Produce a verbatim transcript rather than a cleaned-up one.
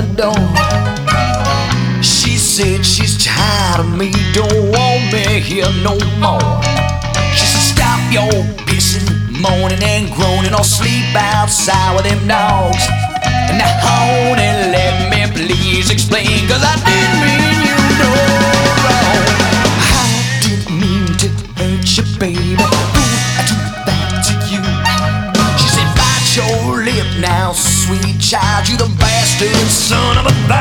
the door. She said she's tired of me, don't want me here no more. She said stop your pissing, moaning and groaning, or sleep outside with them dogs. And now honey, let me please explain, cause I didn't mean you no wrong. I didn't mean to hurt you, baby. Ooh, I do that to you. She said bite your lip now, sweet child, you the bastard son of a